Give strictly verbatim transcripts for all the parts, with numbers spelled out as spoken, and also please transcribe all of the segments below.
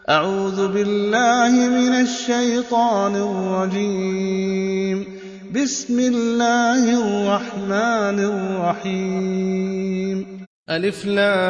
أعوذ بالله من الشيطان الرجيم. بسم الله الرحمن الرحيم. ألف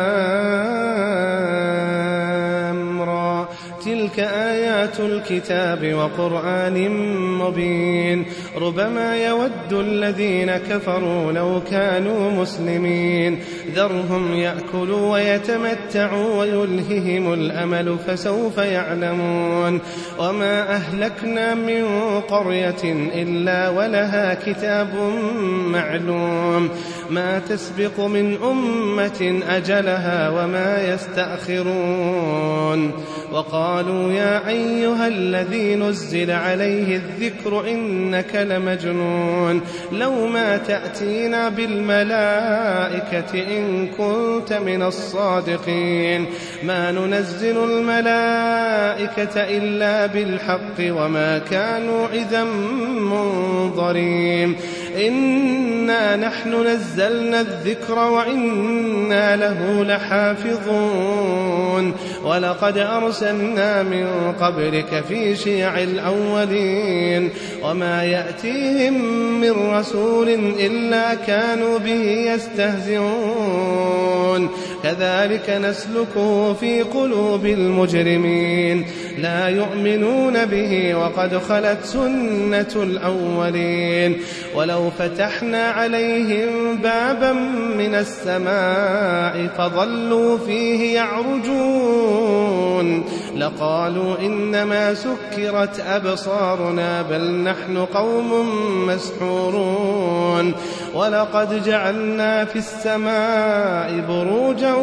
لام را، تلك آيات الكتاب وقرآن مبين. ربما يود الذين كفروا لو كانوا مسلمين، ذرهم يأكلوا ويتمتعوا ويلههم الأمل فسوف يعلمون. وما أهلكنا من قرية إلا ولها كتاب معلوم، ما تسبق من أمة أجلها وما يستأخرون. وقالوا يا أيها الذي نزل عليه الذكر إنك لمجنون، لو ما تأتينا بالملائكة إن كنت من الصادقين. ما ننزل الملائكة إلا بالحق وما كانوا إذا منظرين. إنا نحن نزلنا الذكر وإنا له لحافظون. ولقد أرسلنا من قبلك في شيع الأولين، وما يأتيهم من رسول إلا كانوا به يستهزئون. كذلك نسلكه في قلوب المجرمين، لا يؤمنون به وقد خلت سنة الأولين. ولو فتحنا عليهم بابا من السماء فظلوا فيه يعرجون لقالوا إنما سكرت أبصارنا بل نحن قوم مسحورون. ولقد جعلنا في السماء بروجا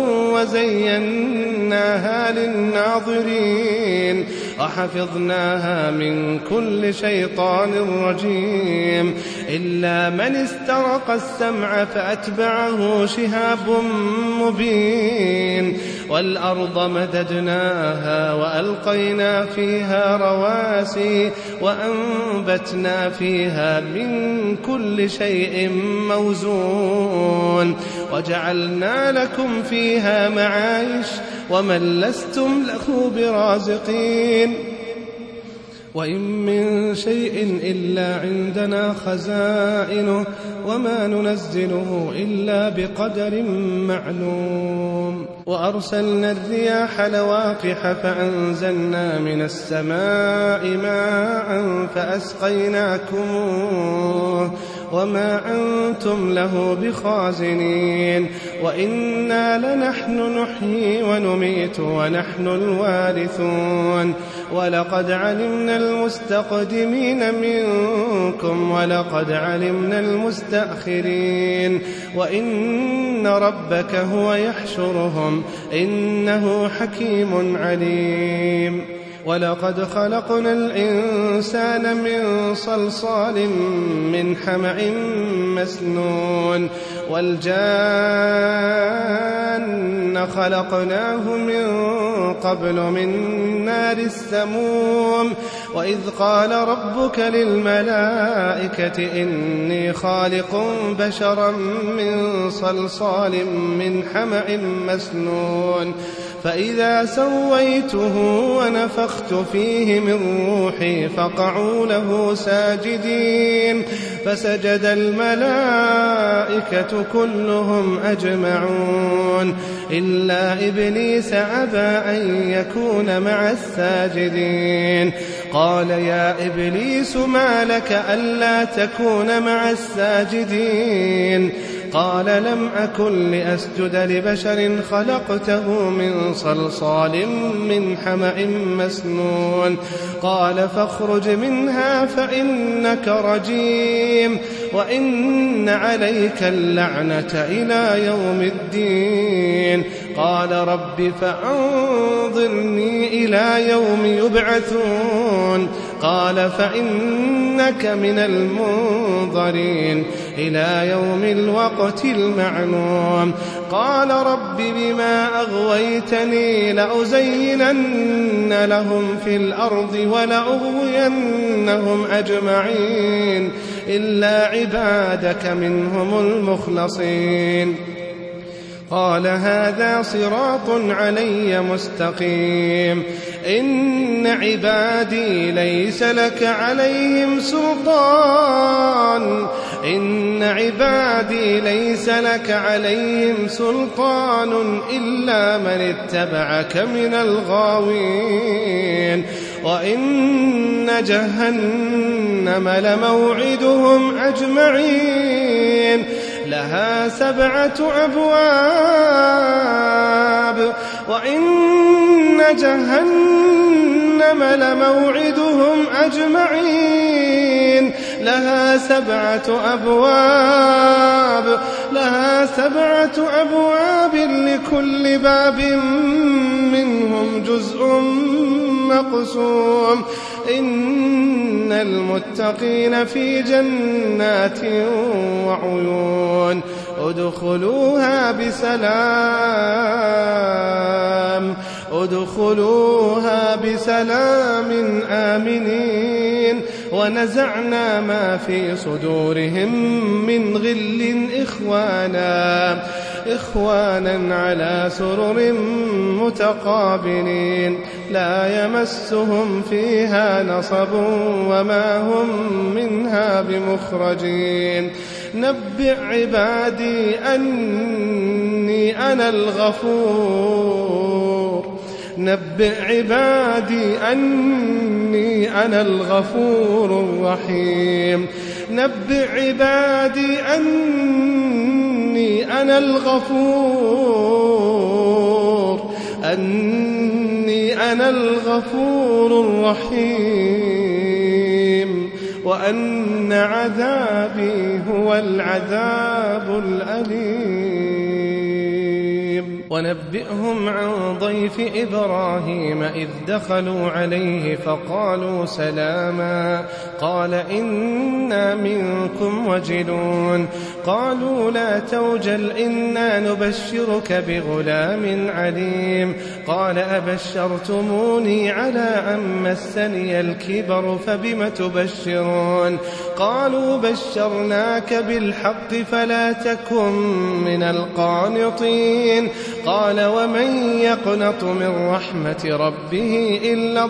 وزيناها للناظرين وحفظناها من كل شيطان رجيم إلا من استرق السمع فأتبعه شهاب مبين. والأرض مددناها وألقينا فيها رواسي وأنبتنا فيها من كل شيء موزون وجعلنا لكم فيها معايش ومن لستم له برازقين. وإن من شيء إلا عندنا خزائنه وما ننزله إلا بقدر معلوم. وأرسلنا الرياح لواقح فأنزلنا من السماء ماء فأسقيناكموه وما أنتم له بخازنين. وإنا لنحن نحيي ونميت ونحن الوارثون. ولقد علمنا المستقدمين منكم ولقد علمنا المستأخرين. وإن ربك هو يحشرهم إنه حكيم عليم. ولقد خلقنا الإنسان من صلصال من حمأ مسنون والجان خلقناه من قبل من نار السموم. وإذ قال ربك للملائكة إني خالق بشرا من صلصال من حمأ مسنون فإذا سويته ونفخت فيه من روحي فقعوا له ساجدين. فسجد الملائكة كلهم أجمعون إلا إبليس أبى أن يكون مع الساجدين. قال يا إبليس ما لك ألا تكون مع الساجدين؟ قال لم أكن لأسجد لبشر خلقته من صلصال من حمأ مسنون. قال فاخرج منها فإنك رجيم وإن عليك اللعنة إلى يوم الدين. قال رب فأنظرني إلى يوم يبعثون. قال فإنك من المنظرين إلى يوم الوقت المعلوم. قال رب بما أغويتني لأزينن لهم في الأرض ولأغوينهم أجمعين إلا عبادك منهم المخلصين. قال هذا صراط علي مستقيم إن عبادي ليس لك عليهم سلطان إن عبادي ليس لك عليهم سلطان إلا من اتبعك من الغاوين وإن جهنم لموعدهم أجمعين لها سبعة أبواب وإن جهنم لموعدهم أجمعين لها سبعة أبواب لها سبعة أبواب لكل باب منهم جزء مقسوم إن المتقين في جنات وعيون ادخلوها بسلام ادخلوها بسلام آمنين ونزعنا ما في صدورهم من غل إخوانا إخوانا على سرر متقابلين لا يمسهم فيها نصب وما هم منها بمخرجين نبئ عبادي أني أنا الغفور نبئ عبادي أني أنا الغفور الرحيم نبئ عبادي أني أنا الغفور أني أنا الغفور الرحيم وأن عذابي هو العذاب الأليم ونبئهم عن ضيف إبراهيم إذ دخلوا عليه فقالوا سلاما قال إنا منكم وجلون قالوا لا توجل إنا نبشرك بغلام عليم قال أبشرتموني على أن مسني الكبر فبم تبشرون قالوا بشرناك بالحق فلا تكن من القانطين قال ومن يقنط من رحمة ربه إلا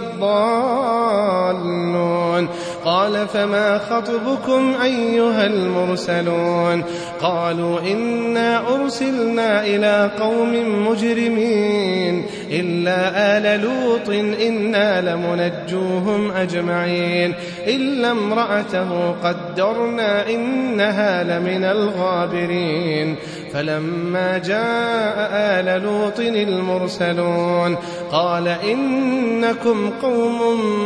الضالون قال فما خطبكم أيها المرسلون قالوا إنا أرسلنا إلى قوم مجرمين إلا آل لوط إنا لمنجوهم أجمعين إلا امرأته قدرنا إنها لمن الغابرين فلما جاء آل لوط المرسلون قال إنكم قوم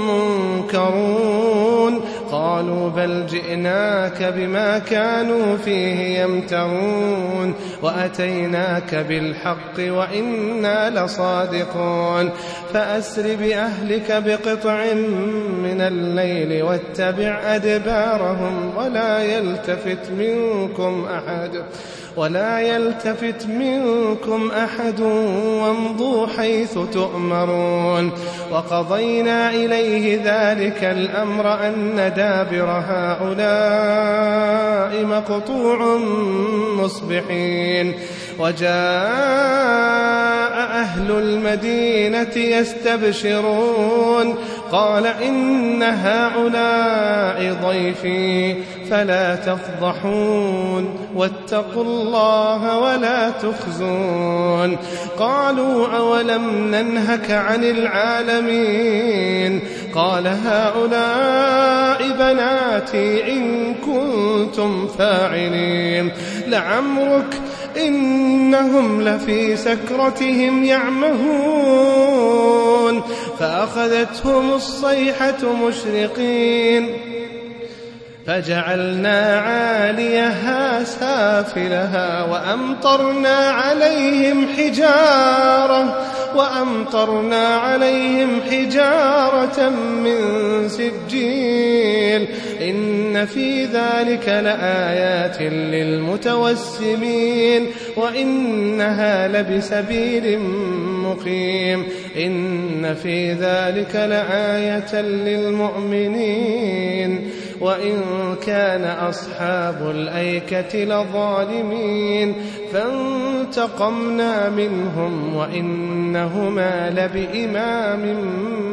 منكرون قالوا بل جئناك بما كانوا فيه يمترون وأتيناك بالحق وإنا لصادقون فأسر بأهلك بقطع من الليل واتبع أدبارهم ولا يلتفت منكم أحد ولا يلتفت منكم أحد وامضوا حيث تؤمرون وقضينا إليه ذلك الأمر أن دابر هؤلاء مقطوع مصبحين وجاء أهل المدينة يستبشرون قال إن هؤلاء ضيفي فلا تفضحون واتقوا الله ولا تخزون قالوا أولم ننهك عن العالمين قال هؤلاء بناتي إن كنتم فاعلين لعمرك إنهم لفي سكرتهم يعمهون فأخذتهم الصيحة مشرقين فجعلنا عاليها سافلها وأمطرنا عليهم حجارة وأمطرنا عليهم حجارة من سجيل إن في ذلك لآيات للمتوسمين وإنها لبسبيل مقيم إن في ذلك لآية للمؤمنين وإن كان أصحاب الأيكة لظالمين فانتقمنا منهم وإنهما لبإمام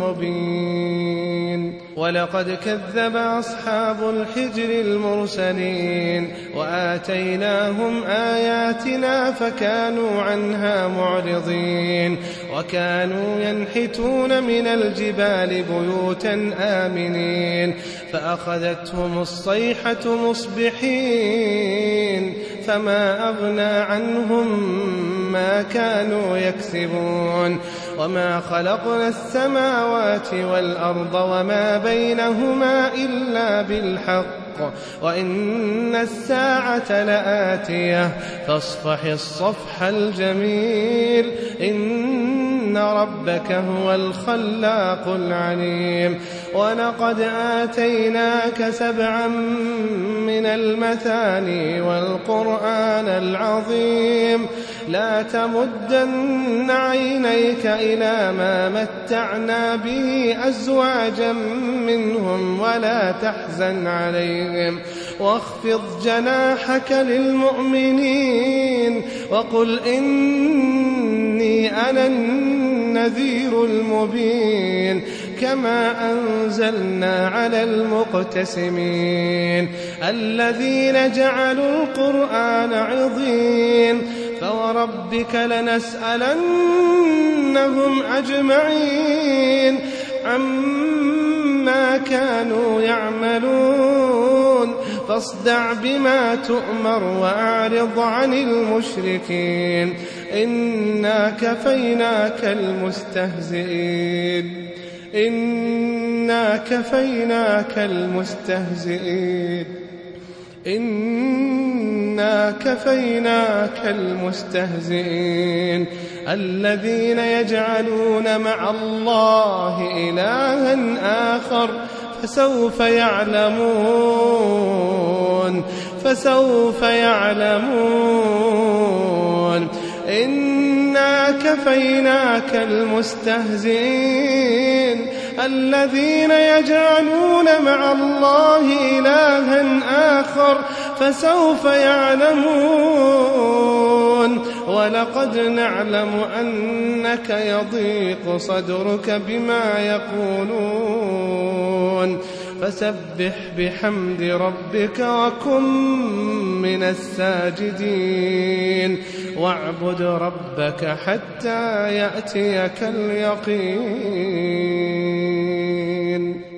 مبين. ولقد كذب أصحاب الحجر المرسلين وآتيناهم آياتنا فكانوا عنها معرضين وكانوا ينحتون من الجبال بيوتا آمنين فأخذتهم الصيحة مصبحين فما أغنى عنهم ما كانوا يكسبون. وما خلقنا السماوات والأرض وما بينهما إلا بالحق وإن الساعة لآتية فاصفح الصفح الجميل إن ربك هو الخلاق العليم. ولقد آتيناك سبعا من المثاني والقرآن العظيم لا تمدن عينيك إلى ما متعنا به أزواجا منهم ولا تحزن عليهم واخفض جناحك للمؤمنين وقل إني أنا النذير المبين. كما أنزلنا على المقتسمين الذين جعلوا القرآن عضين فوربك لنسألنهم أجمعين عما كانوا يعملون. فاصدع بما تؤمر وأعرض عن المشركين إنا كفيناك المستهزئين إنا كفيناك المستهزئين إنا كفيناك المستهزئين الذين يجعلون مع الله إلها آخر فسوف يعلمون فسوف يعلمون. إنا كفيناك المستهزئين الذين يجعلون مع الله إلها آخر فسوف يعلمون. ولقد نعلم أنك يضيق صدرك بما يقولون فسبح بحمد ربك وكن من الساجدين واعبد ربك حتى يأتيك اليقين.